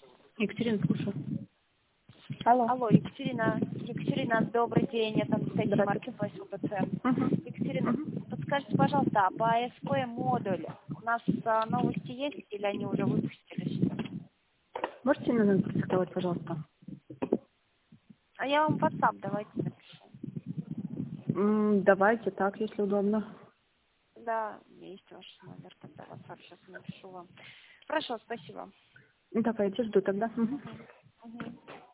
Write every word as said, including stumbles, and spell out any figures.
Екатерина, слушаю. Алло. Алло, Екатерина. Екатерина, добрый день. Это Анастасия Маркетплейс УПЦ. Угу. Екатерина, Угу. подскажите, пожалуйста, а по АСП модуль у нас а, новости есть или они уже выпустились? Можете номер продиктовать, пожалуйста? А я вам в WhatsApp давайте напишу. М, Давайте так, если удобно. Да, есть ваш номер, тогда в WhatsApp сейчас напишу вам. Хорошо, спасибо. Давайте, жду тогда. Мгм. Мгм.